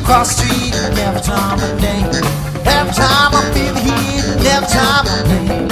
across the street, every time I play, every time I feel the heat, every time I play.